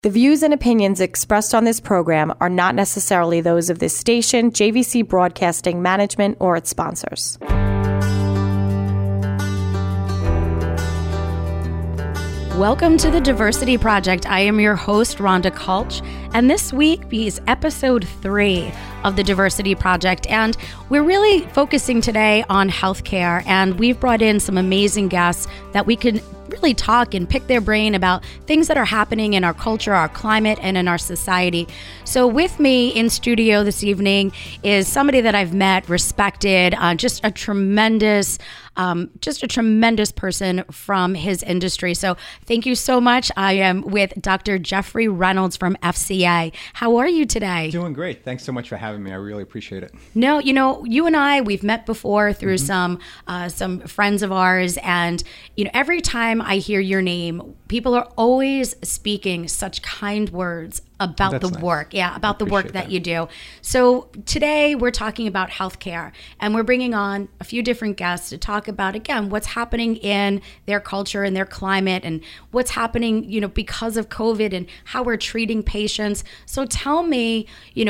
The views and opinions expressed on this program are not necessarily those of this station, JVC Broadcasting Management, or its sponsors. Welcome to the Diversity Project. I am your host, Rhonda Kulch, and this week is episode 3 of the Diversity Project, and we're really focusing today on healthcare, and we've brought in some amazing guests that we can really talk and pick their brain about things that are happening in our culture, our climate, and in our society. So with me in studio this evening is somebody that I've met, respected, just a tremendous person from his industry. So thank you so much. I am with Dr. Jeffrey Reynolds from FCA. How are you today? Doing great. Thanks so much for having me. I really appreciate it. No, you and I, we've met before through some friends of ours, and every time I hear your name, people are always speaking such kind words about the work. Yeah, about the work that you do. So today we're talking about healthcare, and we're bringing on a few different guests to talk about, again, what's happening in their culture and their climate, and what's happening, because of COVID, and how we're treating patients. So tell me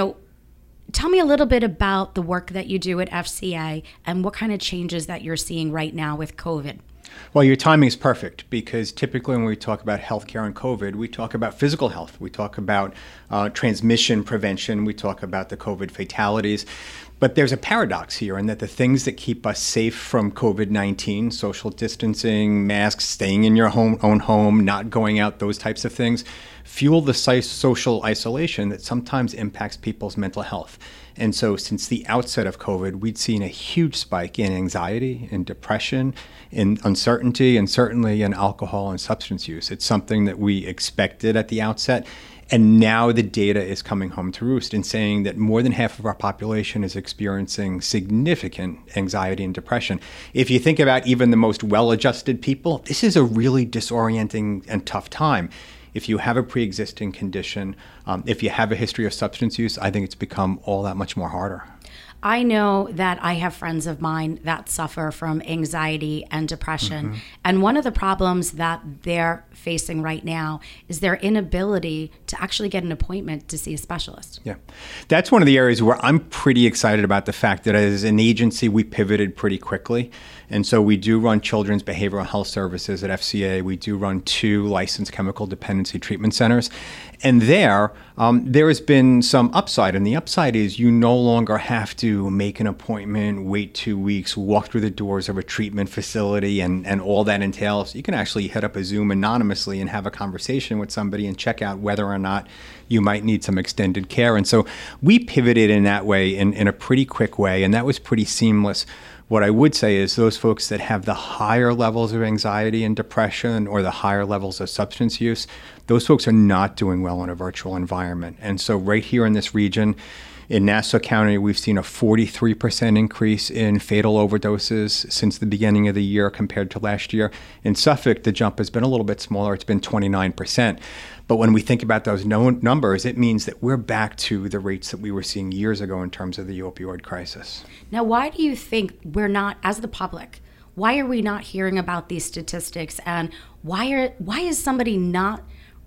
a little bit about the work that you do at FCA and what kind of changes that you're seeing right now with COVID. Well, your timing is perfect, because typically when we talk about healthcare and COVID, we talk about physical health. We talk about transmission prevention. We talk about the COVID fatalities. But there's a paradox here in that the things that keep us safe from COVID-19, social distancing, masks, staying in your own home, not going out, those types of things, fuel the social isolation that sometimes impacts people's mental health. And so since the outset of COVID, we'd seen a huge spike in anxiety, in depression, in uncertainty, and certainly in alcohol and substance use. It's something that we expected at the outset. And now the data is coming home to roost in saying that more than half of our population is experiencing significant anxiety and depression. If you think about even the most well-adjusted people, this is a really disorienting and tough time. If you have a pre-existing condition, if you have a history of substance use, I think it's become all that much more harder. I know that I have friends of mine that suffer from anxiety and depression. Mm-hmm. And one of the problems that they're facing right now is their inability to actually get an appointment to see a specialist. Yeah, that's one of the areas where I'm pretty excited about the fact that as an agency, we pivoted pretty quickly. And so we do run children's behavioral health services at FCA. We do run 2 licensed chemical dependency treatment centers. And there has been some upside. And the upside is you no longer have to make an appointment, wait 2 weeks, walk through the doors of a treatment facility and all that entails. You can actually hit up a Zoom anonymously and have a conversation with somebody and check out whether or not you might need some extended care. And so we pivoted in that way in a pretty quick way, and that was pretty seamless. What I would say is those folks that have the higher levels of anxiety and depression or the higher levels of substance use, those folks are not doing well in a virtual environment. And so right here in this region, in Nassau County, we've seen a 43% increase in fatal overdoses since the beginning of the year compared to last year. In Suffolk, the jump has been a little bit smaller. It's been 29%. But when we think about those numbers, it means that we're back to the rates that we were seeing years ago in terms of the opioid crisis. Now, why do you think we're not, as the public, why are we not hearing about these statistics? And why is somebody not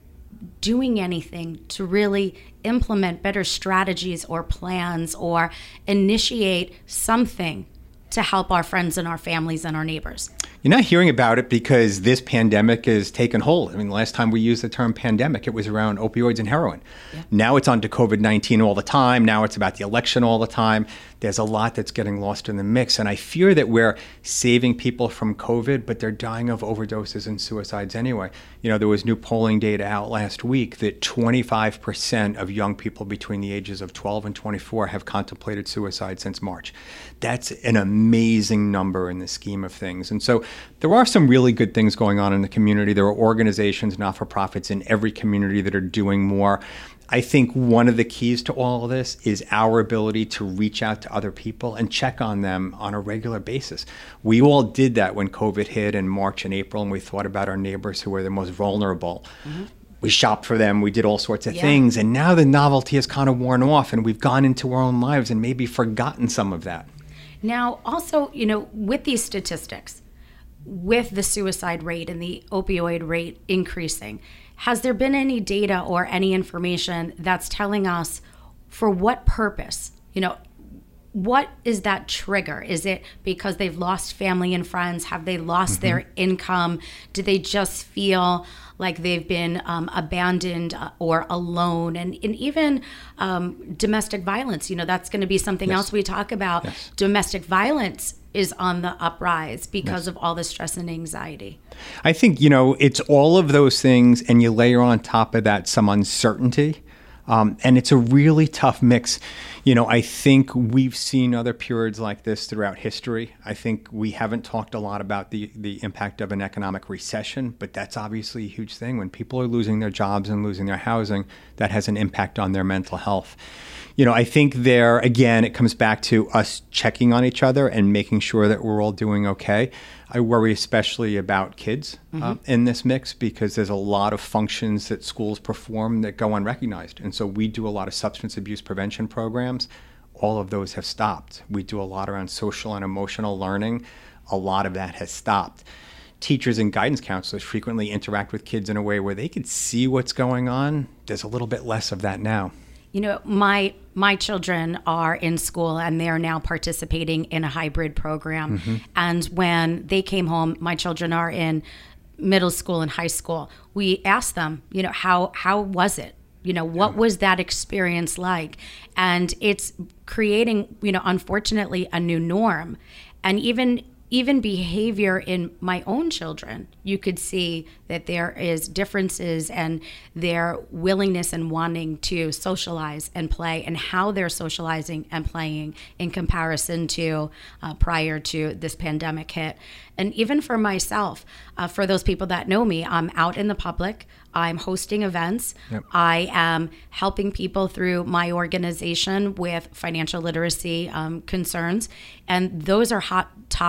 doing anything to really implement better strategies or plans or initiate something to help our friends and our families and our neighbors? You're not hearing about it because this pandemic has taken hold. I mean, the last time we used the term pandemic, it was around opioids and heroin. Yeah. Now it's on to COVID-19 all the time. Now it's about the election all the time. There's a lot that's getting lost in the mix. And I fear that we're saving people from COVID, but they're dying of overdoses and suicides anyway. There was new polling data out last week that 25% of young people between the ages of 12 and 24 have contemplated suicide since March. That's an amazing number in the scheme of things. And so there are some really good things going on in the community. There are organizations, not-for-profits in every community that are doing more. I think one of the keys to all of this is our ability to reach out to other people and check on them on a regular basis. We all did that when COVID hit in March and April, and we thought about our neighbors who were the most vulnerable. Mm-hmm. We shopped for them, we did all sorts of things, and now the novelty has kind of worn off, and we've gone into our own lives and maybe forgotten some of that. Now, also, with these statistics, with the suicide rate and the opioid rate increasing, has there been any data or any information that's telling us for what purpose? What is that trigger? Is it because they've lost family and friends? Have they lost their income? Do they just feel like they've been abandoned or alone? And even domestic violence, that's going to be something else we talk about. Yes. Domestic violence is on the uprise because of all the stress and anxiety. I think, it's all of those things, and you layer on top of that some uncertainty. And it's a really tough mix. I think we've seen other periods like this throughout history. I think we haven't talked a lot about the impact of an economic recession, but that's obviously a huge thing. When people are losing their jobs and losing their housing, that has an impact on their mental health. I think again, it comes back to us checking on each other and making sure that we're all doing okay. I worry especially about kids in this mix, because there's a lot of functions that schools perform that go unrecognized. And so we do a lot of substance abuse prevention programs. All of those have stopped. We do a lot around social and emotional learning. A lot of that has stopped. Teachers and guidance counselors frequently interact with kids in a way where they can see what's going on. There's a little bit less of that now. My children are in school, and they're now participating in a hybrid program. And when they came home, my children are in middle school and high school. We asked them, how was it? What was that experience like? And it's creating, unfortunately, a new norm. And even behavior in my own children, you could see that there is differences and their willingness and wanting to socialize and play, and how they're socializing and playing in comparison to prior to this pandemic hit. And even for myself, for those people that know me, I'm out in the public. I'm hosting events. Yep. I am helping people through my organization with financial literacy concerns. And those are hot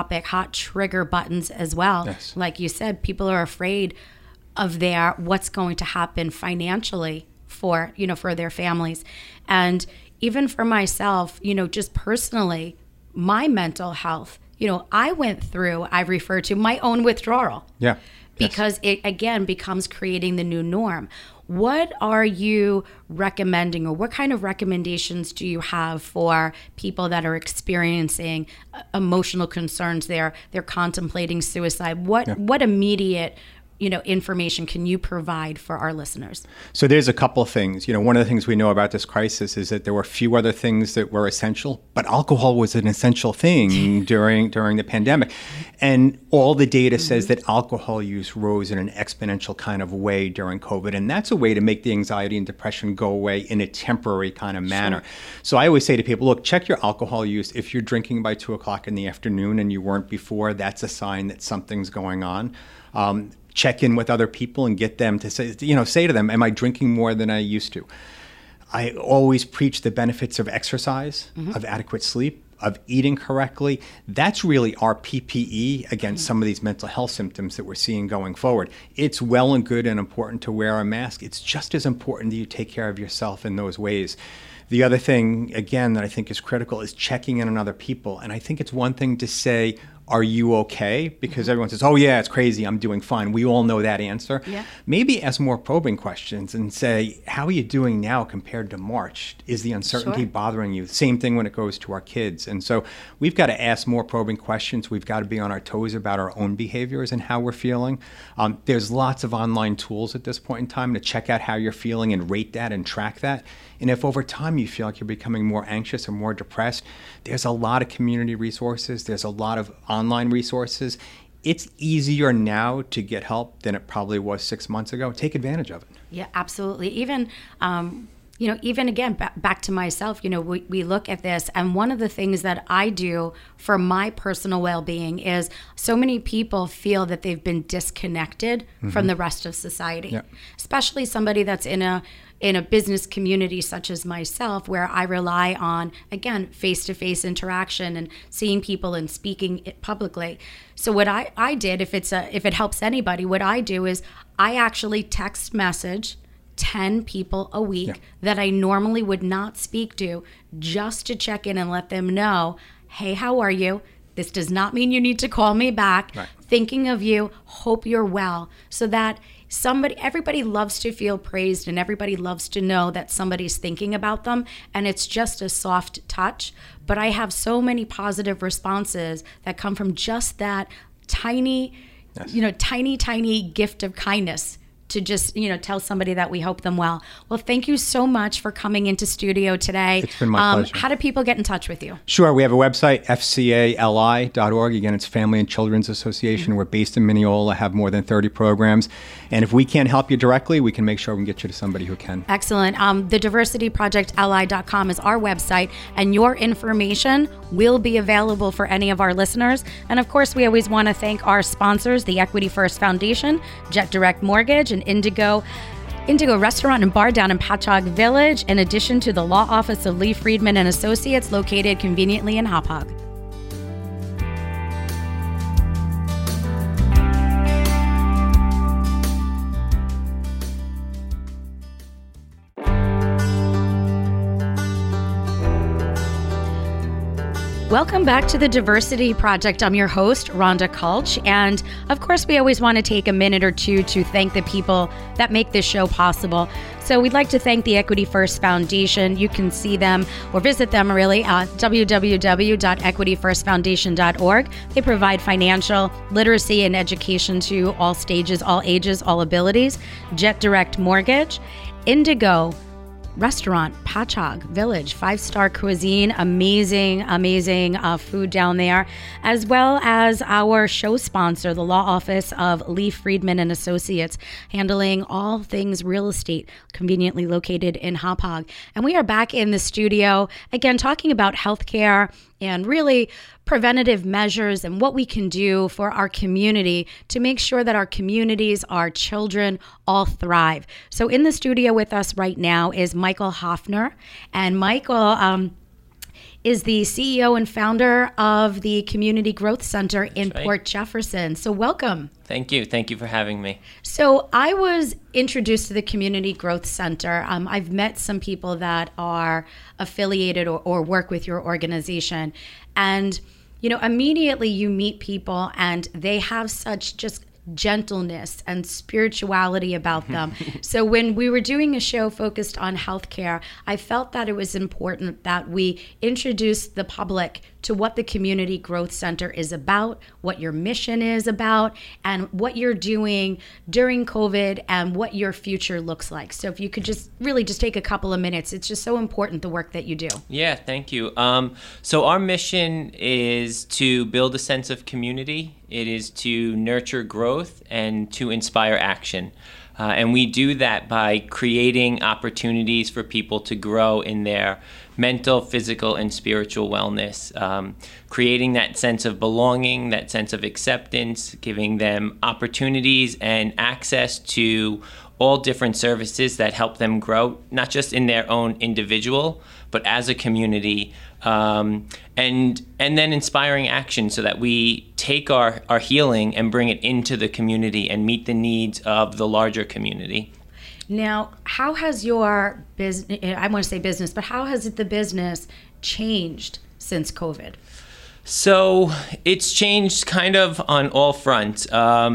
trigger buttons as well. Yes. Like you said, people are afraid of what's going to happen financially for their families. And even for myself, just personally, my mental health, I went through, I refer to my own withdrawal. Yeah. Because it, again, becomes creating the new norm. What are you recommending, or what kind of recommendations do you have for people that are experiencing emotional concerns? They're contemplating suicide. What immediate information can you provide for our listeners? So there's a couple of things. One of the things we know about this crisis is that there were a few other things that were essential, but alcohol was an essential thing during the pandemic. And all the data says that alcohol use rose in an exponential kind of way during COVID. And that's a way to make the anxiety and depression go away in a temporary kind of manner. Sure. So I always say to people, look, check your alcohol use. If you're drinking by 2:00 in the afternoon and you weren't before, that's a sign that something's going on. Check in with other people and get them to say to them, am I drinking more than I used to? I always preach the benefits of exercise, of adequate sleep, of eating correctly. That's really our PPE against some of these mental health symptoms that we're seeing going forward. It's well and good and important to wear a mask. It's just as important that you take care of yourself in those ways. The other thing, again, that I think is critical is checking in on other people. And I think it's one thing to say, are you okay? Because everyone says, oh yeah, it's crazy, I'm doing fine. We all know that answer. Yeah. Maybe ask more probing questions and say, how are you doing now compared to March? Is the uncertainty bothering you? Same thing when it goes to our kids. And so we've got to ask more probing questions. We've got to be on our toes about our own behaviors and how we're feeling. There's lots of online tools at this point in time to check out how you're feeling and rate that and track that. And if over time you feel like you're becoming more anxious or more depressed, there's a lot of community resources. There's a lot of online resources. It's easier now to get help than it probably was 6 months ago. Take advantage of it. Yeah, absolutely. Even again, back to myself, we look at this, and one of the things that I do for my personal well-being is so many people feel that they've been disconnected from the rest of society, especially somebody that's in a business community such as myself, where I rely on, again, face-to-face interaction and seeing people and speaking it publicly. So what I did, if it helps anybody, what I do is I actually text message 10 people a week that I normally would not speak to, just to check in and let them know, hey, how are you? This does not mean you need to call me back. Right. Thinking of you, hope you're well, so that everybody loves to feel praised, and everybody loves to know that somebody's thinking about them, and it's just a soft touch. But I have so many positive responses that come from just that tiny, tiny gift of kindness to just, tell somebody that we hope them well. Well, thank you so much for coming into studio today. It's been my pleasure. How do people get in touch with you? Sure. We have a website, fcali.org. Again, it's Family and Children's Association. We're based in Mineola, have more than 30 programs. And if we can't help you directly, we can make sure we can get you to somebody who can. Excellent. The diversityprojectli.com is our website, and your information will be available for any of our listeners. And of course, we always want to thank our sponsors, the Equity First Foundation, Jet Direct Mortgage, and Indigo Restaurant and Bar down in Patchogue Village, in addition to the law office of Lee Friedman and Associates, located conveniently in Hauppauge. Welcome back to the Diversity Project. I'm your host, Rhonda Kulch. And of course, we always want to take a minute or two to thank the people that make this show possible. So we'd like to thank the Equity First Foundation. You can see them or visit them really at www.equityfirstfoundation.org. They provide financial literacy and education to all stages, all ages, all abilities. Jet Direct Mortgage, Indigo Restaurant, Patchogue Village, 5-star cuisine, amazing food down there, as well as our show sponsor, the law office of Lee Friedman and Associates, handling all things real estate, conveniently located in Hauppauge. And we are back in the studio, again, talking about healthcare and really preventative measures and what we can do for our community to make sure that our communities, our children, all thrive. So in the studio with us right now is Michael Hoffner. And Michael is the CEO and founder of the Community Growth Center in Port Jefferson. So welcome. Thank you. Thank you for having me. So I was introduced to the Community Growth Center. I've met some people that are affiliated or work with your organization. And, immediately you meet people and they have such just gentleness and spirituality about them. So when we were doing a show focused on healthcare, I felt that it was important that we introduce the public to what the Community Growth Center is about, what your mission is about, and what you're doing during COVID and what your future looks like. So if you could just take a couple of minutes, it's just so important, the work that you do. Yeah, thank you. So our mission is to build a sense of community. It is to nurture growth and to inspire action. And we do that by creating opportunities for people to grow in their mental, physical, and spiritual wellness, creating that sense of belonging, that sense of acceptance, giving them opportunities and access to all different services that help them grow, not just in their own individual, but as a community, and then inspiring action so that we take our healing and bring it into the community and meet the needs of the larger community. Now, how has your business, I want to say business, but how has the business changed since COVID? So it's changed kind of on all fronts.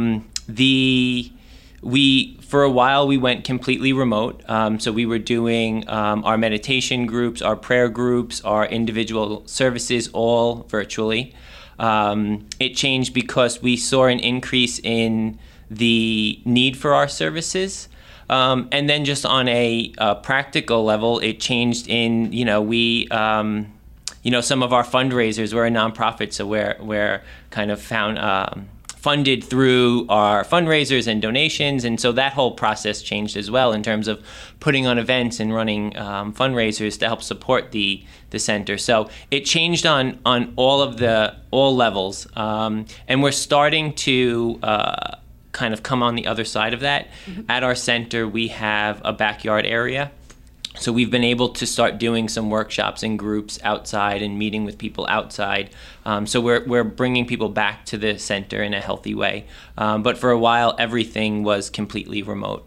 For a while, we went completely remote. So we were doing our meditation groups, our prayer groups, our individual services, all virtually. It changed because we saw an increase in the need for our services. And then just on a practical level, it changed in, some of our fundraisers, we're a nonprofit, so we're kind of funded through our fundraisers and donations. And so that whole process changed as well in terms of putting on events and running fundraisers to help support the center. So it changed on all levels. And we're starting to kind of come on the other side of that. Mm-hmm. At our center, we have a backyard area. So we've been able to start doing some workshops and groups outside and meeting with people outside. So we're bringing people back to the center in a healthy way. But for a while, everything was completely remote.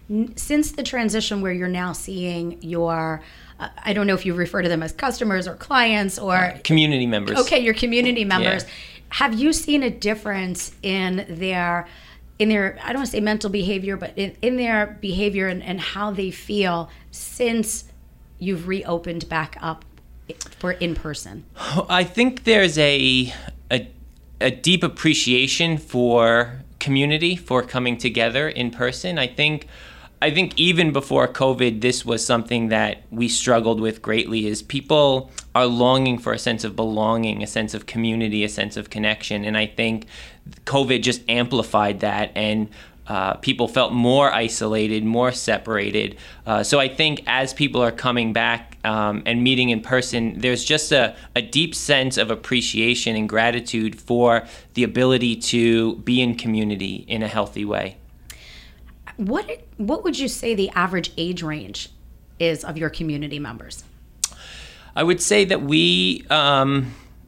since the transition where you're now seeing your, I don't know if you refer to them as customers or clients or community members. Okay, your community members. Yeah. Have you seen a difference in their I don't want to say mental behavior, but in their behavior and how they feel since you've reopened back up for in person? I think there's a deep appreciation for community, for coming together in person. I think even before COVID, this was something that we struggled with greatly, is people are longing for a sense of belonging, a sense of community, a sense of connection. And I think COVID just amplified that, and people felt more isolated, more separated. So I think as people are coming back and meeting in person, there's just a deep sense of appreciation and gratitude for the ability to be in community in a healthy way. What would you say the average age range is of your community members? I would say that we have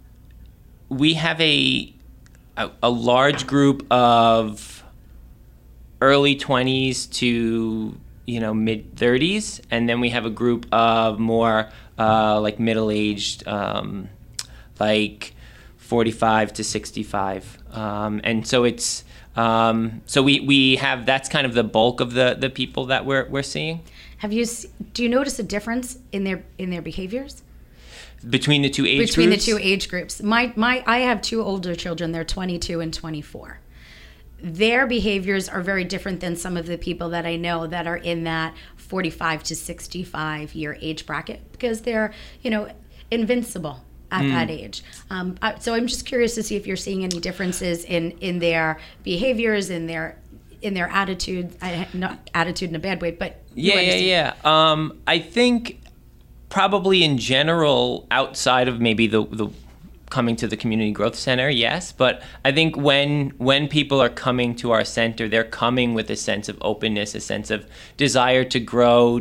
a large group of early 20s to mid 30s, and then we have a group of more like middle-aged, like 45 to 65, and so it's so we have, that's kind of the bulk of the people that we're seeing. Do you notice a difference in their behaviors between the two age groups? Between the two age groups. I have two older children. They're 22 and 24. Their behaviors are very different than some of the people that I know that are in that 45 to 65 year age bracket, because they're, invincible at that age. So I'm just curious to see if you're seeing any differences in their behaviors, in their attitude, not attitude in a bad way, but yeah. I think probably in general, outside of maybe the coming to the Community Growth Center, yes, but I think when people are coming to our center, they're coming with a sense of openness, a sense of desire to grow,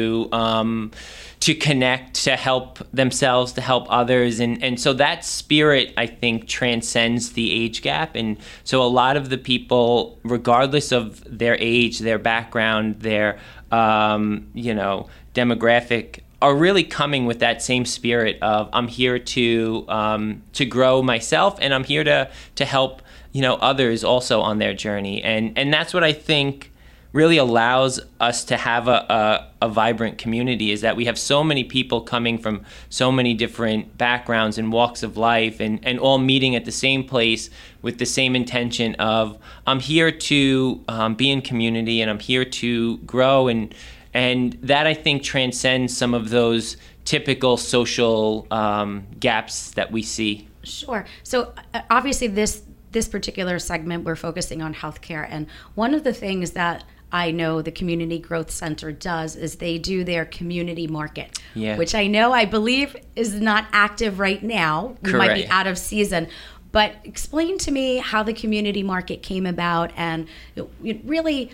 to connect, to help themselves, to help others, and so that spirit, I think, transcends the age gap. And so a lot of the people, regardless of their age, their background, their demographic, are really coming with that same spirit of, I'm here to grow myself, and I'm here to help others also on their journey, and that's what I think really allows us to have a vibrant community, is that we have so many people coming from so many different backgrounds and walks of life, and all meeting at the same place with the same intention of, I'm here to be in community, and I'm here to grow, and that, I think, transcends some of those typical social gaps that we see. Sure. So obviously this particular segment, we're focusing on healthcare, and one of the things that I know the Community Growth Center does is they do their community market, which I believe is not active right now. You might be out of season. But explain to me how the community market came about, and really,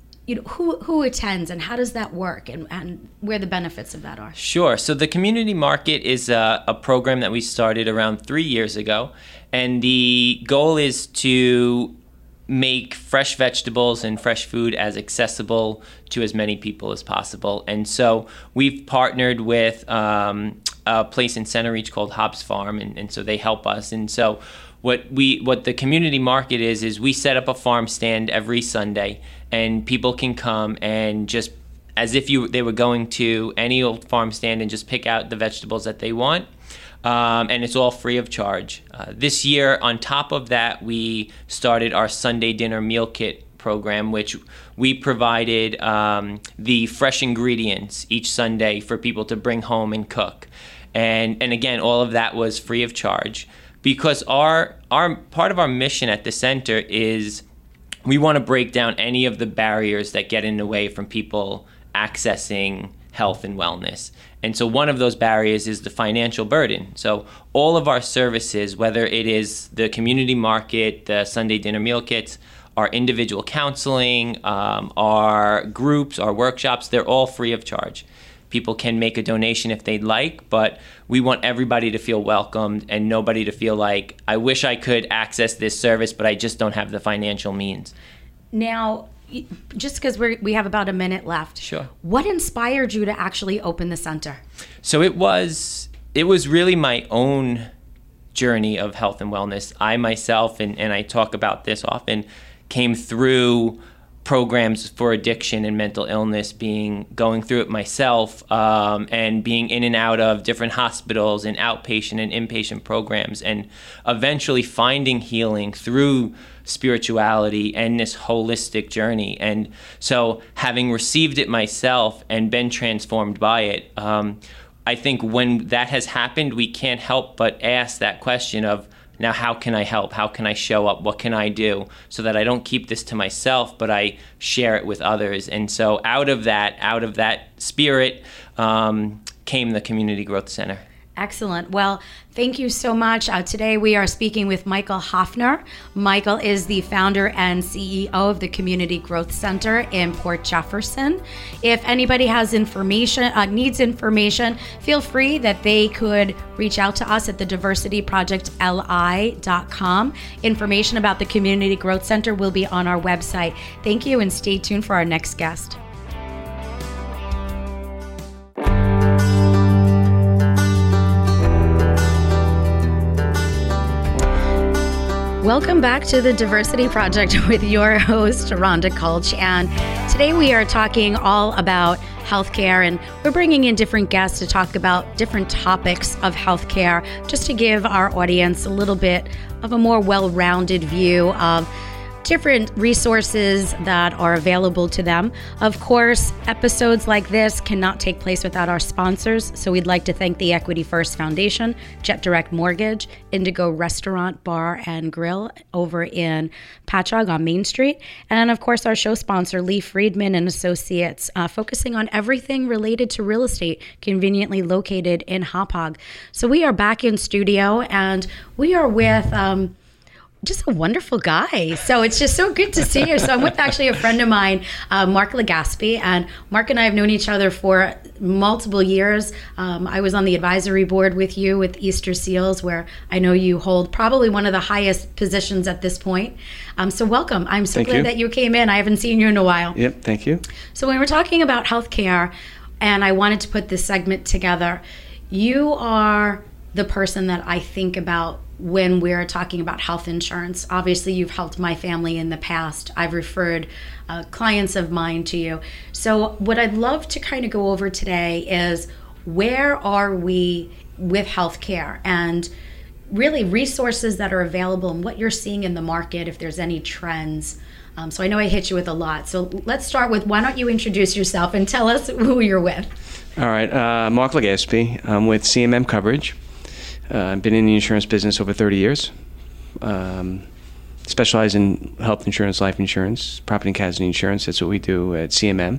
who attends, and how does that work, and where the benefits of that are? Sure. So the community market is a program that we started around 3 years ago, and the goal is to make fresh vegetables and fresh food as accessible to as many people as possible. And so we've partnered with a place in Center Reach called Hobbs Farm, and so they help us. And so what the community market is we set up a farm stand every Sunday, and people can come and just, as if they were going to any old farm stand, and just pick out the vegetables that they want. And it's all free of charge. This year, on top of that, we started our Sunday dinner meal kit program, which we provided the fresh ingredients each Sunday for people to bring home and cook. And again, all of that was free of charge, because our part of our mission at the center is we want to break down any of the barriers that get in the way from people accessing health and wellness. And so one of those barriers is the financial burden. So all of our services, whether it is the community market, the Sunday dinner meal kits, our individual counseling, our groups, our workshops, they're all free of charge. People can make a donation if they'd like, but we want everybody to feel welcomed and nobody to feel like, I wish I could access this service, but I just don't have the financial means. Now, just because we have about a minute left. Sure. What inspired you to actually open the center? So it was really my own journey of health and wellness. I myself, and I talk about this often, came through programs for addiction and mental illness, going through it myself, and being in and out of different hospitals and outpatient and inpatient programs, and eventually finding healing through spirituality and this holistic journey. And so having received it myself and been transformed by it, I think when that has happened, we can't help but ask that question of, now, how can I help? How can I show up? What can I do so that I don't keep this to myself, but I share it with others? And so out of that spirit came the Community Growth Center. Excellent. Well, thank you so much. Today we are speaking with Michael Hoffner. Michael is the founder and CEO of the Community Growth Center in Port Jefferson. If anybody has needs information, feel free that they could reach out to us at thediversityprojectli.com. Information about the Community Growth Center will be on our website. Thank you, and stay tuned for our next guest. Welcome back to the Diversity Project with your host, Rhonda Kulch. And today we are talking all about healthcare, and we're bringing in different guests to talk about different topics of healthcare, just to give our audience a little bit of a more well-rounded view of different resources that are available to them. Of course, episodes like this cannot take place without our sponsors, so we'd like to thank the Equity First Foundation, Jet Direct Mortgage, Indigo Restaurant, Bar and Grill over in Patchogue on Main Street, and of course our show sponsor, Lee Friedman and Associates, focusing on everything related to real estate, conveniently located in Hauppauge. So we are back in studio, and we are with just a wonderful guy. So it's just so good to see you. So I'm with actually a friend of mine, Mark Legaspi, and Mark and I have known each other for multiple years. I was on the advisory board with you with Easter Seals, where I know you hold probably one of the highest positions at this point. So welcome. I'm so glad that you came in. I haven't seen you in a while. Yep, thank you. So when we're talking about healthcare, and I wanted to put this segment together, you are the person that I think about when we're talking about health insurance. Obviously, you've helped my family in the past. I've referred clients of mine to you. So what I'd love to kind of go over today is, where are we with healthcare, and really resources that are available, and what you're seeing in the market, if there's any trends. So I know I hit you with a lot. So let's start with, why don't you introduce yourself and tell us who you're with? All right, Mark Legaspi. I'm with CMM Coverage. I've been in the insurance business over 30 years. Specialize in health insurance, life insurance, property and casualty insurance. That's what we do at CMM.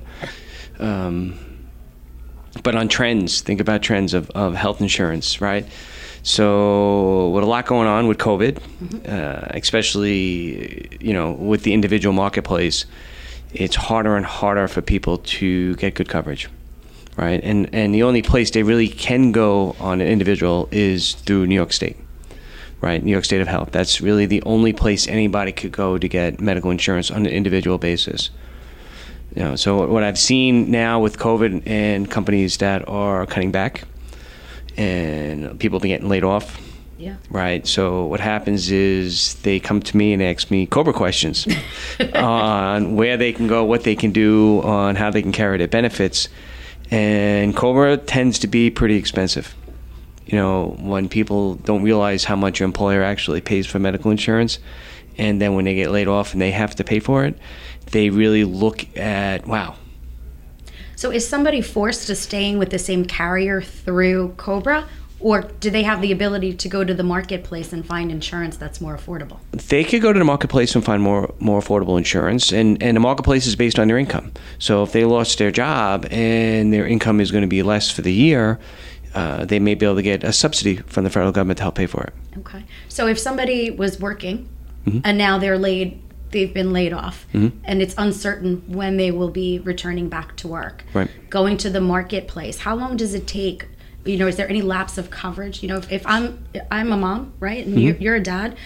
But on trends, think about trends of health insurance, right? So with a lot going on with COVID, especially, with the individual marketplace, it's harder and harder for people to get good coverage. Right, and the only place they really can go on an individual is through New York State, right? New York State of Health. That's really the only place anybody could go to get medical insurance on an individual basis. So what I've seen now with COVID and companies that are cutting back, and people be getting laid off. Yeah. Right. So what happens is they come to me and ask me COBRA questions on where they can go, what they can do, on how they can carry their benefits. And COBRA tends to be pretty expensive. When people don't realize how much your employer actually pays for medical insurance, and then when they get laid off and they have to pay for it, they really look at, wow. So is somebody forced to staying with the same carrier through COBRA, or do they have the ability to go to the marketplace and find insurance that's more affordable? They could go to the marketplace and find more affordable insurance, and the marketplace is based on their income. So if they lost their job and their income is going to be less for the year, they may be able to get a subsidy from the federal government to help pay for it. Okay. So if somebody was working and now they've been laid off, and it's uncertain when they will be returning back to work, right, going to the marketplace, how long does it take? Is there any lapse of coverage? If I'm a mom, right, and you're a dad,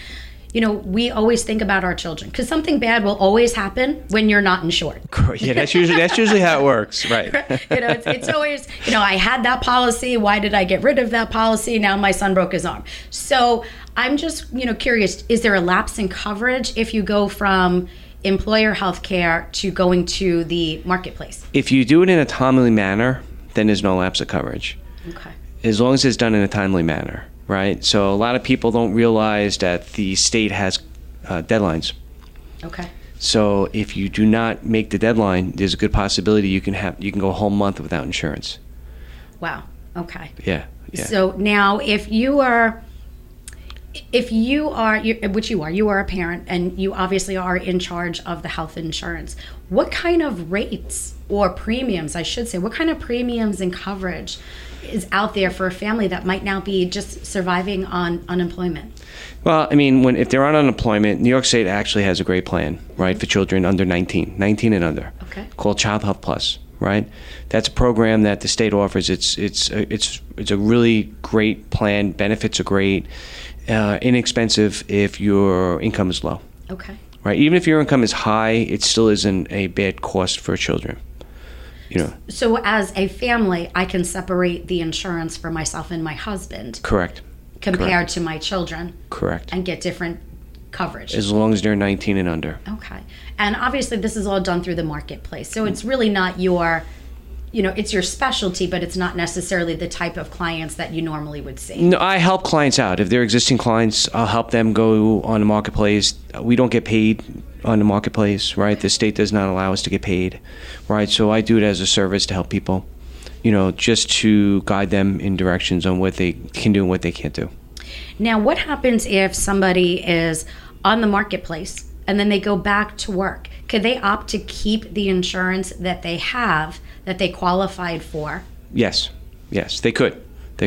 we always think about our children because something bad will always happen when you're not insured. Yeah, that's usually how it works, right? It's always, I had that policy. Why did I get rid of that policy? Now my son broke his arm. So I'm just, curious, is there a lapse in coverage if you go from employer health care to going to the marketplace? If you do it in a timely manner, then there's no lapse of coverage. Okay. As long as it's done in a timely manner, right? So a lot of people don't realize that the state has deadlines. Okay. So if you do not make the deadline, there's a good possibility you can go a whole month without insurance. Wow. Okay. Yeah. So now if you are, which you are a parent and you obviously are in charge of the health insurance, what kind of rates or premiums, I should say, what kind of premiums and coverage is out there for a family that might now be just surviving on unemployment? Well, I mean, if they're on unemployment, New York State actually has a great plan, right, for children under 19 and under, okay, called Child Health Plus, right? That's a program that the state offers. It's a really great plan. Benefits are great, inexpensive if your income is low. Okay. Right. Even if your income is high, it still isn't a bad cost for children. So as a family, I can separate the insurance for myself and my husband. Correct. Compared to my children. Correct. And get different coverage. As long as they're 19 and under. Okay. And obviously this is all done through the marketplace. So it's really not your, it's your specialty, but it's not necessarily the type of clients that you normally would see. No, I help clients out. If they're existing clients, I'll help them go on the marketplace. We don't get paid on the marketplace, right? The state does not allow us to get paid, right? So I do it as a service to help people, just to guide them in directions on what they can do and what they can't do. Now, what happens if somebody is on the marketplace and then they go back to work? Could they opt to keep the insurance that they have, that they qualified for? Yes, they could. They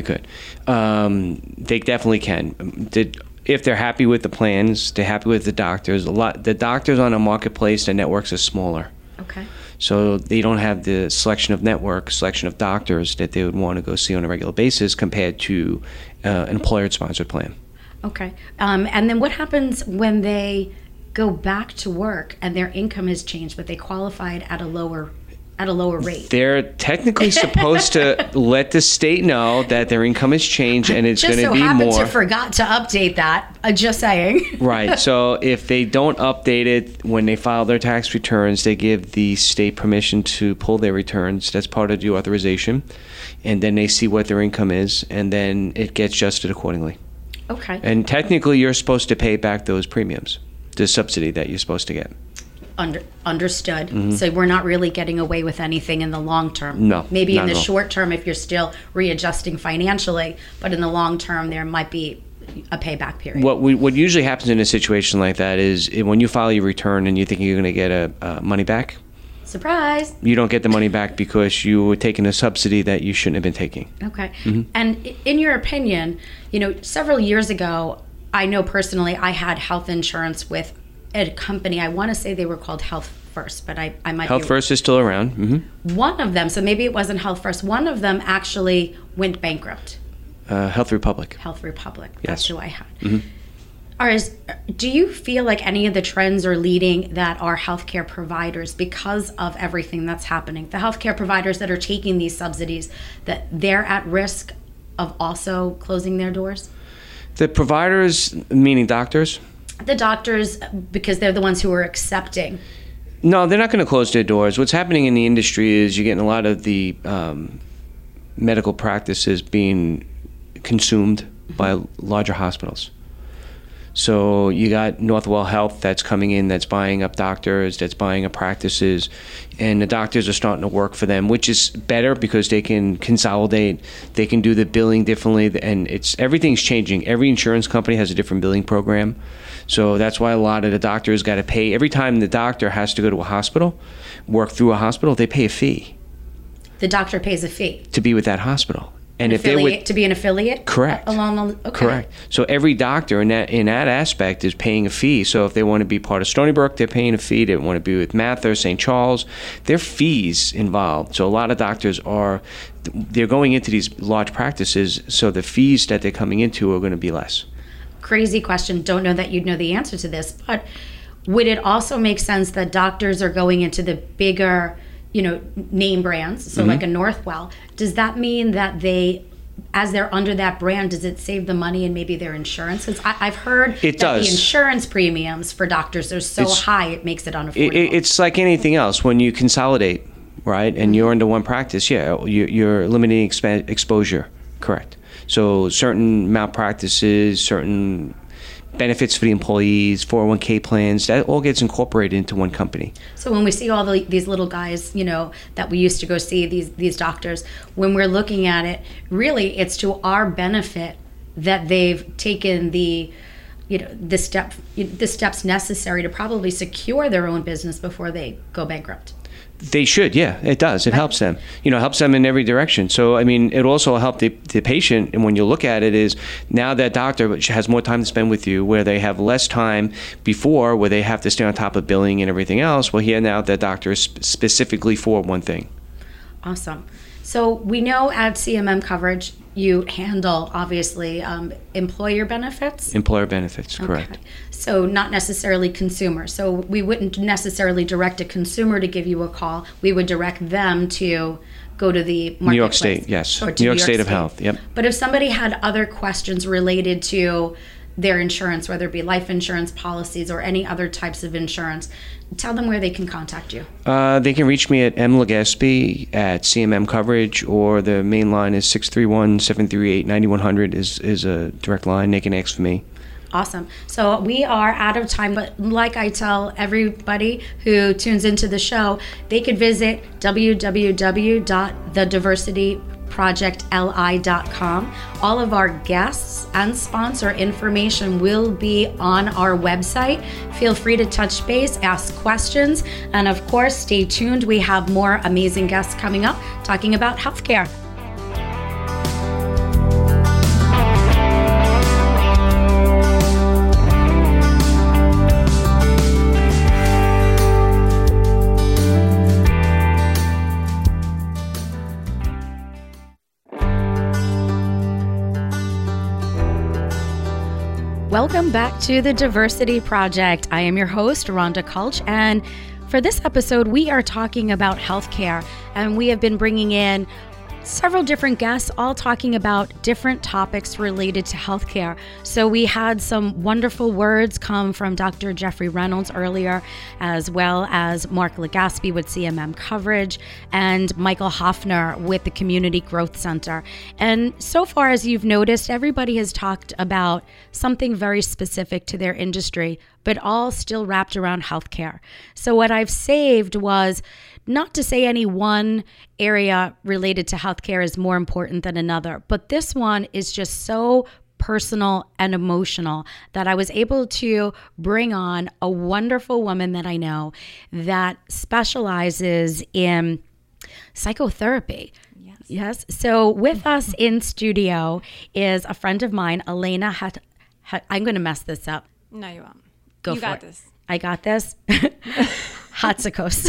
definitely can. If they're happy with the plans, they're happy with the doctors. The doctors on a marketplace, the networks are smaller. Okay. So they don't have the selection of doctors that they would want to go see on a regular basis compared to an employer-sponsored plan. Okay. And then what happens when they go back to work and their income has changed, but they qualified at a lower rate? They're technically supposed to let the state know that their income has changed and it's going to be more. Just so happens to forgot to update that. Just saying. Right. So if they don't update it when they file their tax returns, they give the state permission to pull their returns. That's part of the authorization. And then they see what their income is, and then it gets adjusted accordingly. Okay. And technically, you're supposed to pay back those premiums, the subsidy that you're supposed to get. Understood. Mm-hmm. So we're not really getting away with anything in the long term. No. Maybe in the short term if you're still readjusting financially, but in the long term there might be a payback period. What usually happens in a situation like that is when you file your return and you think you're going to get a money back. Surprise! You don't get the money back because you were taking a subsidy that you shouldn't have been taking. Okay. Mm-hmm. And in your opinion, several years ago, I know personally I had health insurance with a company. I want to say they were called Health First, but I might Health First is still around. Mm-hmm. One of them, so maybe it wasn't Health First, one of them actually went bankrupt. Health Republic. Health Republic. Yes. That's who I had. Mm-hmm. Do you feel like any of the trends are leading that our healthcare providers, because of everything that's happening, the healthcare providers that are taking these subsidies, that they're at risk of also closing their doors? The providers, meaning doctors? The doctors, because they're the ones who are accepting. No, they're not going to close their doors. What's happening in the industry is you're getting a lot of the medical practices being consumed by larger hospitals. So you got Northwell Health that's coming in, that's buying up doctors, that's buying up practices, and the doctors are starting to work for them, which is better because they can consolidate, they can do the billing differently, and everything's changing. Every insurance company has a different billing program. So that's why a lot of the doctors got to pay. Every time the doctor has to go to a hospital, work through a hospital, they pay a fee. The doctor pays a fee to be with that hospital. And if they would to be an affiliate, correct, okay. Correct. So every doctor in that aspect is paying a fee. So if they want to be part of Stony Brook, they're paying a fee. They want to be with Mather, St. Charles, there are fees involved. So a lot of doctors they're going into these large practices, so the fees that they're coming into are going to be less. crazy question. Don't know that you'd know the answer to this, but would it also make sense that doctors are going into the bigger, name brands? So like a Northwell, does that mean that as they're under that brand, does it save the money and maybe their insurance? Because I've heard that the insurance premiums for doctors are so high, it makes it unaffordable. It's like anything else. When you consolidate, right, and you're under one practice, you're limiting exposure, correct. So certain malpractices, certain benefits for the employees, 401k plans, that all gets incorporated into one company. So when we see all these little guys, that we used to go see, these doctors, when we're looking at it, really it's to our benefit that they've taken the steps necessary to probably secure their own business before they go bankrupt. They should, yeah, it does. It helps them. Helps them in every direction. So, it also helps the patient. And when you look at it is now that doctor has more time to spend with you, where they have less time before, where they have to stay on top of billing and everything else. Well, here now that doctor is specifically for one thing. Awesome. So we know at CMM Coverage, you handle, obviously, employer benefits? Employer benefits, correct. Okay. So not necessarily consumer. So we wouldn't necessarily direct a consumer to give you a call. We would direct them to go to the marketplace. New York State, yes. Or to New York State of Health, yep. But if somebody had other questions related to their insurance, whether it be life insurance policies or any other types of insurance, tell them where they can contact you. They can reach me at mlegaspi at CMM Coverage, or the main line is 631-738-9100 is a direct line. They can ask for me. Awesome. So we are out of time, but like I tell everybody who tunes into the show, they could visit www.thediversityprojectli.com. All of our guests and sponsor information will be on our website. Feel free to touch base, ask questions, and of course, stay tuned. We have more amazing guests coming up talking about healthcare. Welcome back to the Diversity Project. I am your host, Rhonda Kulch, and for this episode, we are talking about healthcare, and we have been bringing in several different guests, all talking about different topics related to healthcare. So we had some wonderful words come from Dr. Jeffrey Reynolds earlier, as well as Mark Legaspi with CMM Coverage and Michael Hoffner with the Community Growth Center. And so far, as you've noticed, everybody has talked about something very specific to their industry, but all still wrapped around healthcare. So what I've saved was not to say any one area related to healthcare is more important than another, but this one is just so personal and emotional that I was able to bring on a wonderful woman that I know that specializes in psychotherapy. Yes. So with us in studio is a friend of mine, Elena. I'm going to mess this up. No, you won't. You got this. I got this. Hatsakos.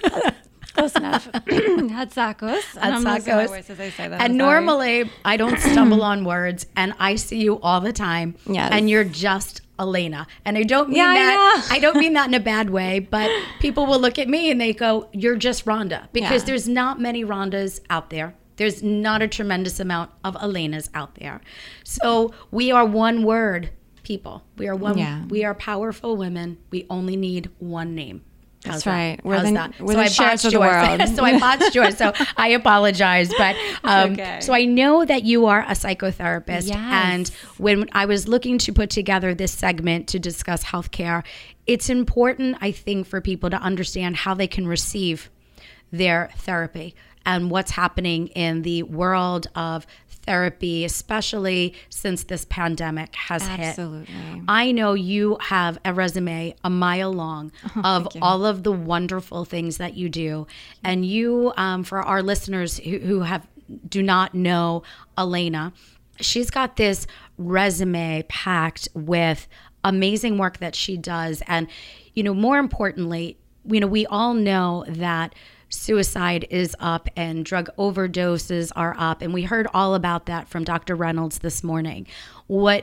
Close enough. Hatsakos. And I'm not sure as I say that. And normally I don't stumble on words, and I see you all the time. Yes. And you're just Elena. And I don't mean that. I don't mean that in a bad way, but people will look at me and they go, "You're just Rhonda," because there's not many Rhondas out there. There's not a tremendous amount of Elenas out there. So we are one word people. We are one. Yeah. We are powerful women. We only need one name. That's right. We're the shares of the world. So I botched yours. So I apologize. But okay. So I know that you are a psychotherapist. Yes. And when I was looking to put together this segment to discuss healthcare, it's important, I think, for people to understand how they can receive their therapy and what's happening in the world of therapy, especially since this pandemic has hit. Absolutely. I know you have a resume a mile long of all of the wonderful things that you do. And you, for our listeners who do not know Elena, she's got this resume packed with amazing work that she does. And, more importantly, we all know that suicide is up and drug overdoses are up. And we heard all about that from Dr. Reynolds this morning. What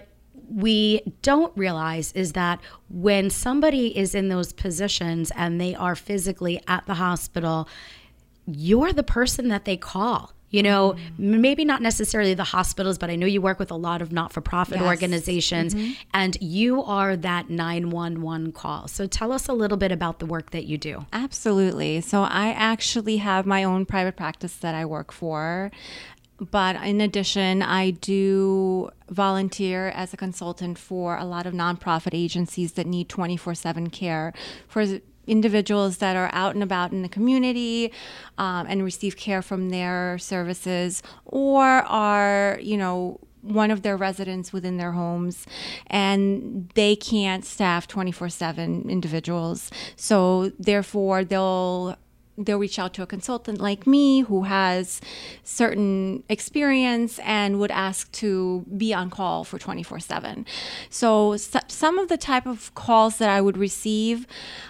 we don't realize is that when somebody is in those positions and they are physically at the hospital, you're the person that they call. You know, maybe not necessarily the hospitals, but I know you work with a lot of not-for-profit organizations, and you are that 911 call. So tell us a little bit about the work that you do. Absolutely. So I actually have my own private practice that I work for. But in addition, I do volunteer as a consultant for a lot of nonprofit agencies that need 24/7 care for individuals that are out and about in the community and receive care from their services, or are, one of their residents within their homes, and they can't staff 24/7 individuals. So therefore, they'll reach out to a consultant like me who has certain experience and would ask to be on call for 24/7. So some of the type of calls that I would receive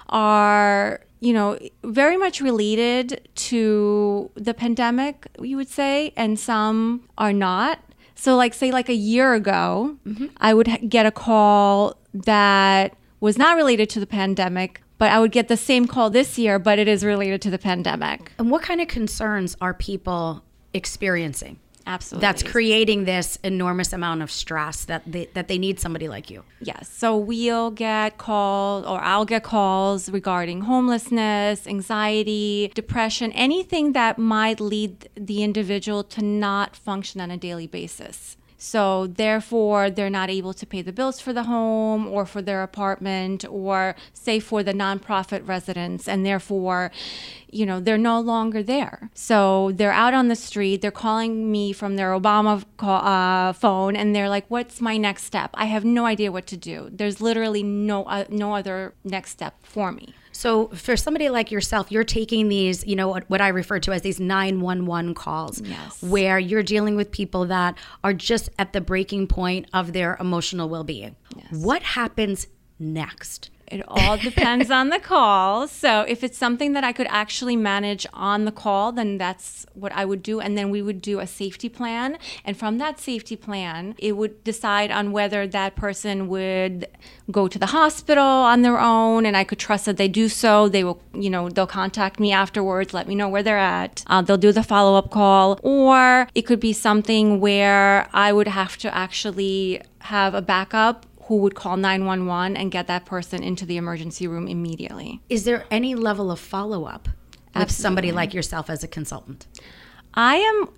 are, very much related to the pandemic, you would say, and some are not. So say a year ago, I would get a call that was not related to the pandemic, but I would get the same call this year, but it is related to the pandemic. And what kind of concerns are people experiencing? Absolutely. That's creating this enormous amount of stress that they need somebody like you. Yes. So we'll get calls, or I'll get calls regarding homelessness, anxiety, depression, anything that might lead the individual to not function on a daily basis. So therefore, they're not able to pay the bills for the home or for their apartment, or say for the nonprofit residents, and therefore, they're no longer there. So they're out on the street, they're calling me from their Obama phone, and they're like, what's my next step? I have no idea what to do. There's literally no other next step for me. So for somebody like yourself, you're taking these, what I refer to as these 911 calls, where you're dealing with people that are just at the breaking point of their emotional well-being. Yes. What happens next? It all depends on the call. So if it's something that I could actually manage on the call, then that's what I would do. And then we would do a safety plan. And from that safety plan, it would decide on whether that person would go to the hospital on their own, and I could trust that they do so. They will, they'll contact me afterwards, let me know where they're at. They'll do the follow-up call. Or it could be something where I would have to actually have a backup who would call 911 and get that person into the emergency room immediately. Is there any level of follow-up with somebody like yourself as a consultant? I'm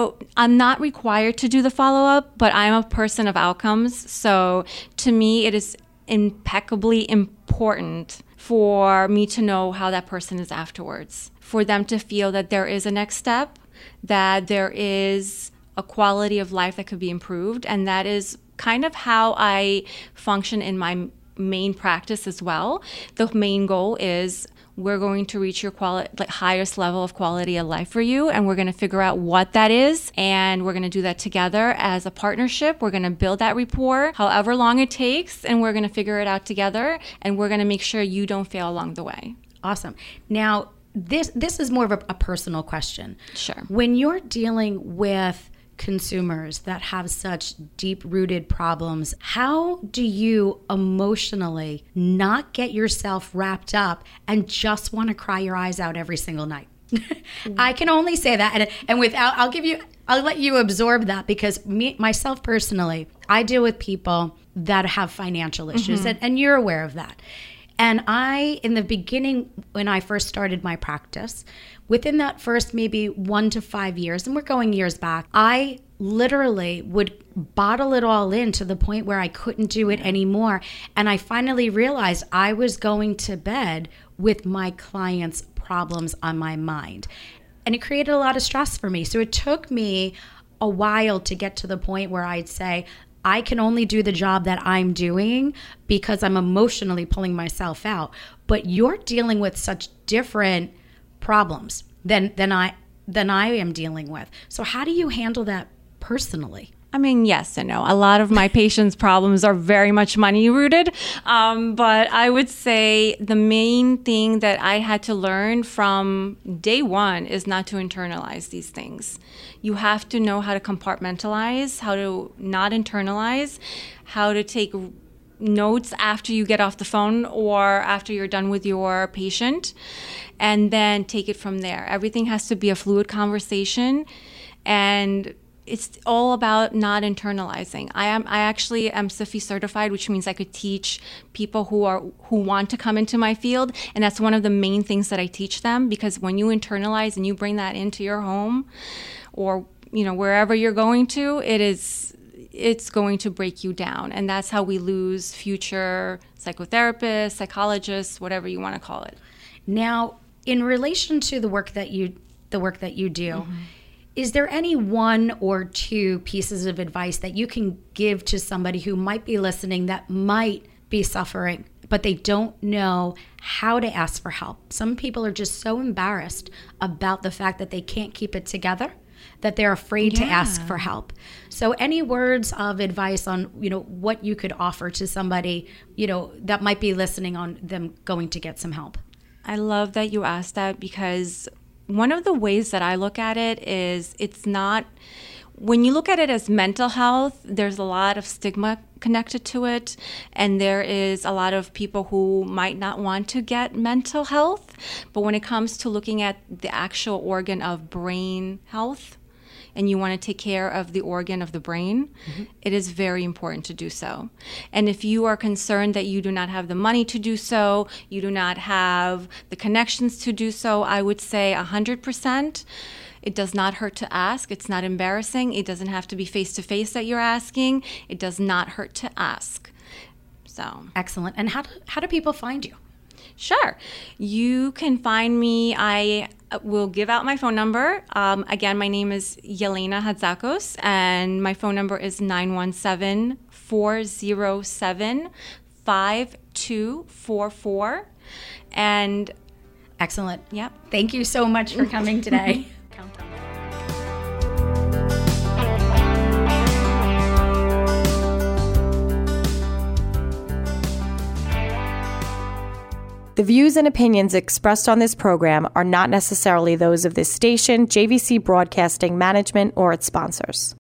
not required to do the follow-up, but I'm a person of outcomes. So to me, it is impeccably important for me to know how that person is afterwards, for them to feel that there is a next step, that there is a quality of life that could be improved, and that is kind of how I function in my main practice as well. The main goal is we're going to reach your highest level of quality of life for you, and we're going to figure out what that is, and we're going to do that together as a partnership. We're going to build that rapport however long it takes, and we're going to figure it out together, and we're going to make sure you don't fail along the way. Awesome. Now, this is more of a personal question. Sure. When you're dealing with consumers that have such deep-rooted problems, how do you emotionally not get yourself wrapped up and just want to cry your eyes out every single night? I can only say that, and I'll let you absorb that, because myself personally, I deal with people that have financial issues, and you're aware of that. And in the beginning, when I first started my practice, within that first maybe 1 to 5 years, and we're going years back, I literally would bottle it all in to the point where I couldn't do it anymore. And I finally realized I was going to bed with my clients' problems on my mind. And it created a lot of stress for me. So it took me a while to get to the point where I'd say, I can only do the job that I'm doing because I'm emotionally pulling myself out. But you're dealing with such different problems than I am dealing with. So how do you handle that personally? I mean, yes and no. A lot of my patients' problems are very much money rooted. But I would say the main thing that I had to learn from day one is not to internalize these things. You have to know how to compartmentalize, how to not internalize, how to take notes after you get off the phone or after you're done with your patient, and then take it from there. Everything has to be a fluid conversation, and it's all about not internalizing. I actually am CFE certified, which means I could teach people who want to come into my field, and that's one of the main things that I teach them, because when you internalize and you bring that into your home or wherever you're going to, it's going to break you down, and that's how we lose future psychotherapists, psychologists, whatever you want to call it. Now, in relation to the work that you do, is there any one or two pieces of advice that you can give to somebody who might be listening that might be suffering, but they don't know how to ask for help? Some people are just so embarrassed about the fact that they can't keep it together that they're afraid to ask for help. So any words of advice on, what you could offer to somebody, that might be listening on them going to get some help? I love that you asked that, because one of the ways that I look at it is when you look at it as mental health, there's a lot of stigma connected to it, and there is a lot of people who might not want to get mental health. But when it comes to looking at the actual organ of brain health, and you want to take care of the organ of the brain, it is very important to do so. And if you are concerned that you do not have the money to do so, you do not have the connections to do so, I would say 100%. It does not hurt to ask. It's not embarrassing. It doesn't have to be face-to-face that you're asking. It does not hurt to ask. So excellent. And how do people find you? Sure. You can find me. I will give out my phone number. Again, my name is Yelena Hatzakos, and my phone number is 917-407-5244. And excellent. Yep. Thank you so much for coming today. The views and opinions expressed on this program are not necessarily those of this station, JVC Broadcasting Management, or its sponsors.